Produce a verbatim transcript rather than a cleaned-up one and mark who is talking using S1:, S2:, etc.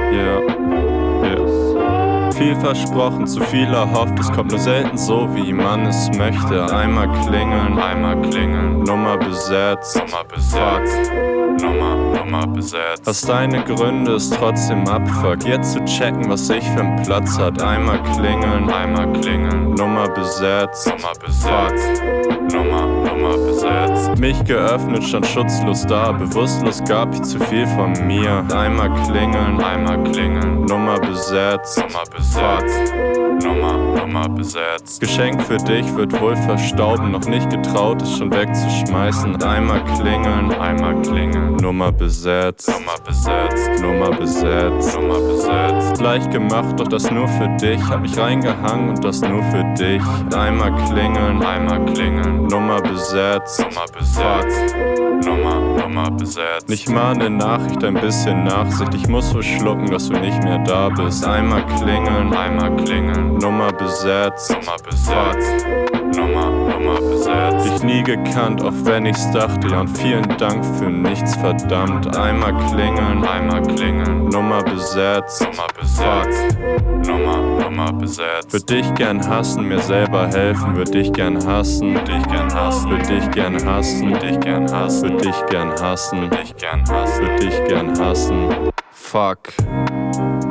S1: Yeah, yeah. Viel versprochen, zu viel erhofft, es kommt nur selten so, wie man es möchte. Einmal klingeln, einmal klingeln, Nummer besetzt, Nummer besetzt, Nummer, Nummer besetzt. Hast deine Gründe, ist trotzdem Abfuck, jetzt zu checken, was ich für einen Platz hat. Einmal klingeln, einmal klingeln, Nummer besetzt, Nummer besetzt, Nummer, Nummer besetzt. Mich geöffnet, stand schutzlos da, bewusstlos gab ich zu viel von mir. Einmal klingeln, einmal klingeln, Nummer besetzt, Nummer besetzt, Nummer, Nummer besetzt. Geschenk für dich wird wohl verstauben, noch nicht getraut, es schon wegzuschmeißen. Einmal klingeln, einmal klingeln, Nummer besetzt, Nummer besetzt, Nummer besetzt, Nummer besetzt. Leicht gemacht, doch das nur für dich, hab mich reingehangen und das nur für dich. Einmal klingeln, einmal klingeln, Nummer besetzt, Nummer besetzt, Nummer, Nummer besetzt. Nicht mal eine Nachricht, ein bisschen Nachsicht, ich muss wohl schlucken, dass du nicht mehr da bist. Einmal klingeln, einmal klingeln, Nummer besetzt, Nummer besetzt, Nummer, Nummer besetzt. Dich nie gekannt, auch wenn ich's dachte, ja, und vielen Dank für nichts, verdammt. Einmal klingeln, einmal klingeln, Nummer besetzt, Nummer besetzt, Nummer, Nummer besetzt. Würd dich gern hassen, mir selber helfen, würd dich gern hassen, würd dich gern hassen, würd dich gern hassen, würd dich gern hassen, würd dich gern hassen, würd dich gern hassen, würd dich gern hassen. Fuck.